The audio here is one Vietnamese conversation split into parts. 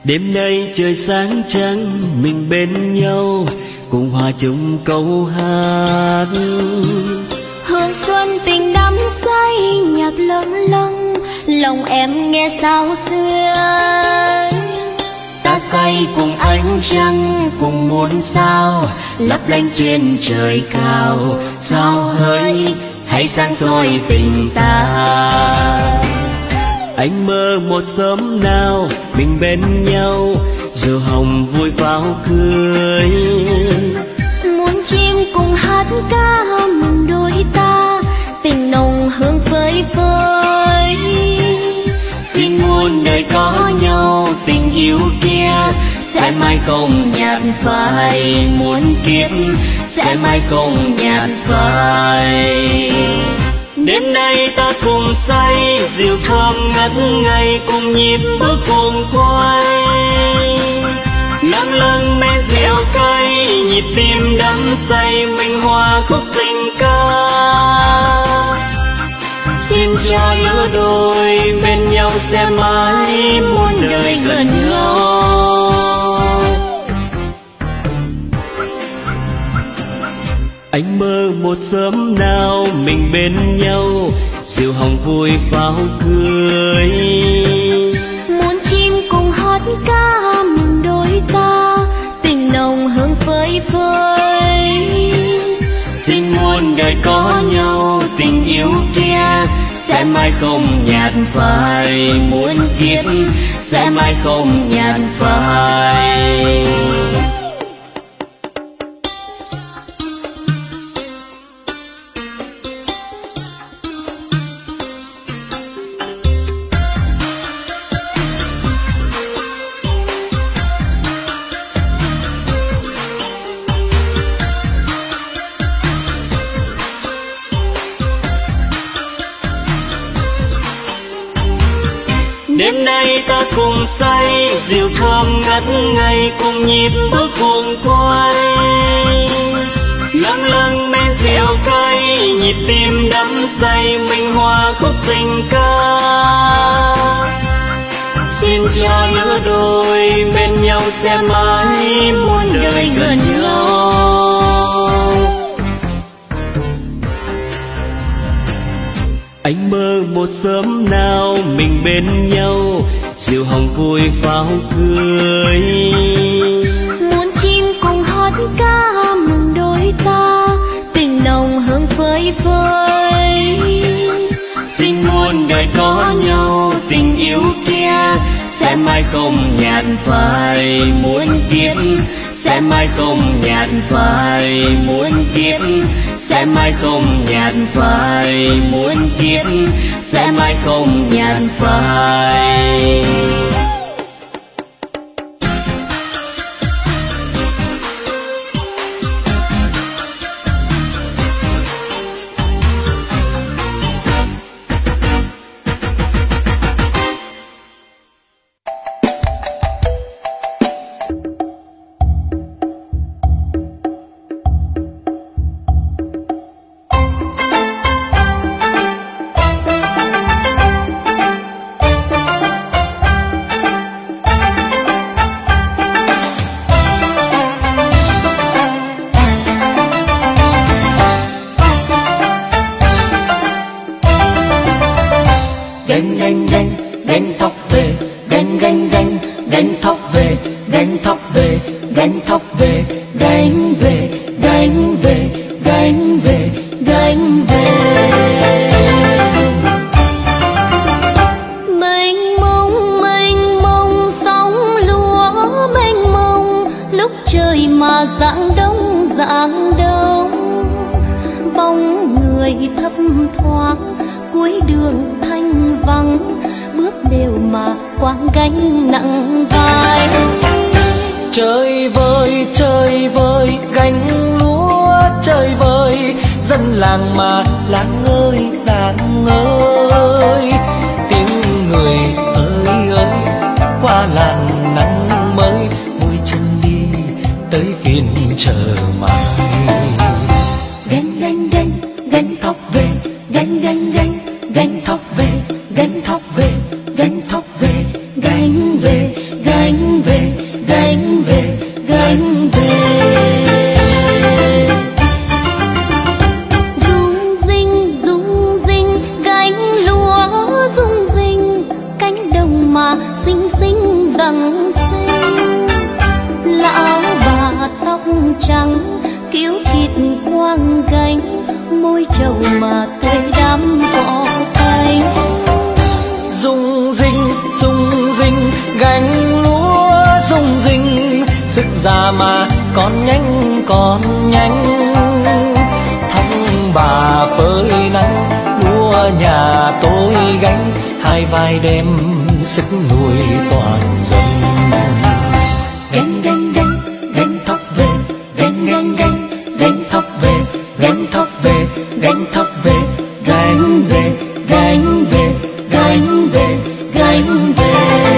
Đêm nay trời sáng trăng, mình bên nhau cùng hòa chung câu hát. Hương xuân tình đắm say, nhạc lâng lâng, lòng em nghe sao xưa. Ta say cùng ánh trăng, cùng muôn sao lấp lánh trên trời cao. Sao hỡi hãy sáng soi tình ta. Anh mơ một sớm nào mình bên nhau, diều hồng vui pháo cười. Muốn chim cùng hát ca mừng đôi ta, tình nồng hương phơi phới. Xin muôn đời có nhau, tình yêu kia sẽ mãi không nhạt phai. Muôn kiếp sẽ mãi không nhạt phai. Đêm nay ta cùng say, rượu thơm ngất ngây, cùng nhịp bước cùng quay. Lâng lâng men rượu cay, nhịp tim đắm say, mình hòa khúc tình ca. Xin cho lứa đôi bên nhau sẽ mãi muôn đời gần nhau. Anh mơ một sớm nào mình bên nhau, diều hồng vui pháo cười. Muốn chim cùng hót ca mừng đôi ta, tình nồng hương phơi phới. Xin muôn đời có nhau, tình yêu kia sẽ mãi không nhạt phai. Muôn kiếp sẽ mãi không nhạt phai. Đêm nay ta cùng say, rượu thơm ngất ngây, cùng nhịp bước cùng quay. Lâng lâng men rượu cay, nhịp tim đắm say, mình hòa khúc tình ca. Xin cho lứa đôi bên nhau sẽ mãi muôn đời gần nhau. Anh mơ một sớm nào mình bên nhau, diều hồng vui pháo cười. Muốn chim cùng hót ca mừng đôi ta, tình nồng hương phơi phới. Xin muôn đời có nhau, tình yêu kia sẽ mãi không nhạt phai. Muôn kiếp sẽ mãi không nhạt phai. Muôn kiếp sẽ mãi không nhạt phai. Muôn kiếp sẽ mãi không nhạt phai. Gánh thóc về, gánh thóc về, gánh thóc về, gánh thóc về, gánh về, gánh về, gánh về, gánh về. Mênh mông sóng lúa mênh mông, lúc trời mà rạng đông bóng người thấp thoáng cuối đường thanh vắng, bước đều mà quang gánh nặng vai. Chơi vơi gánh lúa chơi vơi, dân làng mà làng ơi tiếng người ơi qua làn nắng mới, vui chân đi tới phiên chờ mãi. Gánh thóc về, gánh thóc về, gánh thóc về, gánh thóc về, gánh về, gánh vàng trắng kiếu kịt quang gánh, môi trầu mà tươi đắm cỏ xanh. Rung rinh gánh lúa rung rinh, sức già mà còn nhanh thong bà phơi nắng, lúa nhà tôi gánh, hai vai đem sức nuôi toàn dân. Gánh thóc về, gánh thóc về, gánh thóc về, gánh thóc về, gánh về, gánh về, gánh về, gánh về.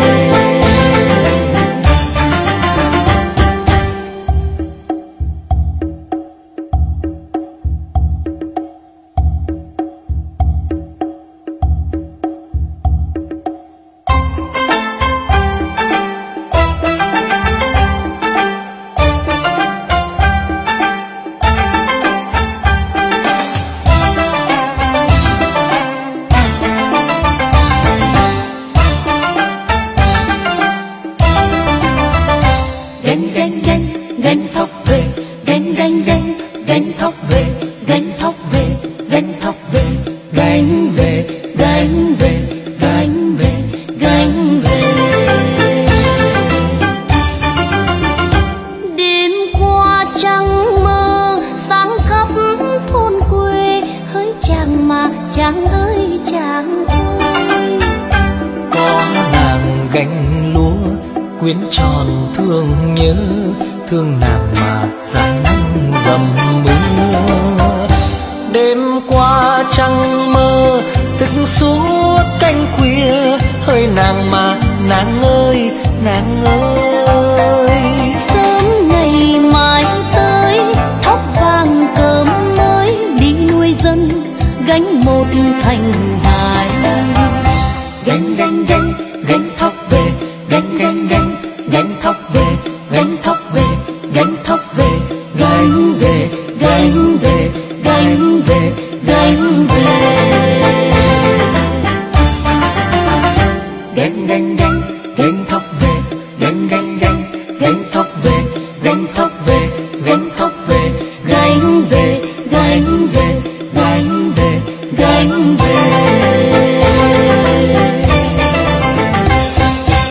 Gánh thóc về, gánh thóc về, gánh thóc về, gánh thóc về, gánh về, gánh về, gánh về, gánh về. Đêm qua trăng mơ sáng khắp thôn quê, hỡi chàng mà chàng ơi chàng ơi. Có nàng gánh lúa quyến tròn thương nhớ, thương nàng mà dài nắng dầm mưa. Đêm qua trăng mơ thức suốt canh khuya, hỡi nàng mà nàng ơi nàng ơi. Sớm ngày mai tới thóc vàng cơm mới, đi nuôi dân gánh một thành hài. Gánh thóc về, gánh